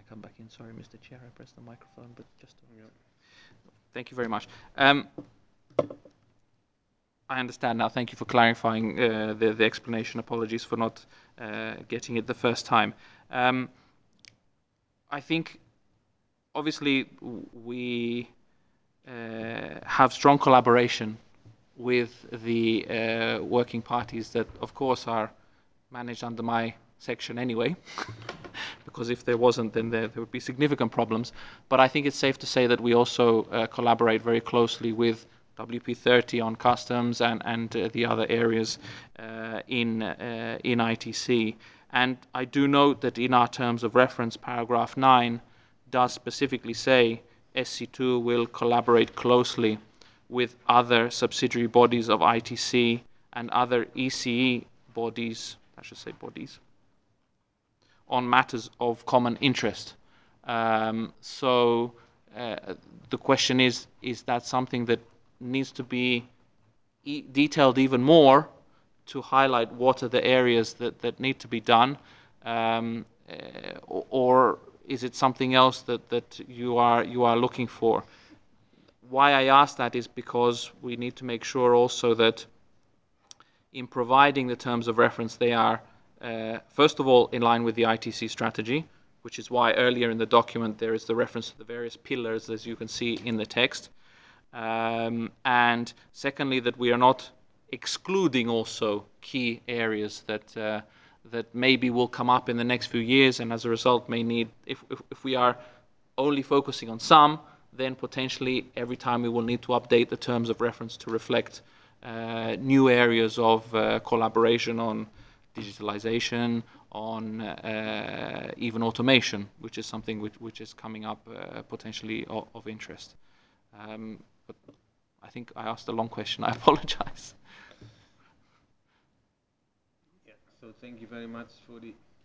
come back in. Sorry, Mr. Chair, I pressed the microphone, but just. Yeah. Thank you very much. I understand now. Thank you for clarifying the explanation. Apologies for not getting it the first time. I think, obviously, we have strong collaboration with the working parties that, of course, are managed under my section anyway, because if there wasn't, then there would be significant problems. But I think it's safe to say that we also collaborate very closely with WP30 on customs and the other areas in ITC. And I do note that in our terms of reference, paragraph 9 does specifically say SC2 will collaborate closely with other subsidiary bodies of ITC and other ECE bodies, I should say bodies, on matters of common interest. So the question is that something that needs to be detailed even more to highlight what are the areas that need to be done, or is it something else that you are looking for? Why I ask that is because we need to make sure also that in providing the terms of reference, they are first of all in line with the ITC strategy, which is why earlier in the document there is the reference to the various pillars, as you can see in the text. And secondly, that we are not excluding also key areas that maybe will come up in the next few years, and as a result may need, if we are only focusing on some, then potentially every time we will need to update the terms of reference to reflect new areas of collaboration on digitalization, on even automation, which is something which is coming up potentially of interest. But I think I asked a long question. I apologize. Yeah, so thank you very much for the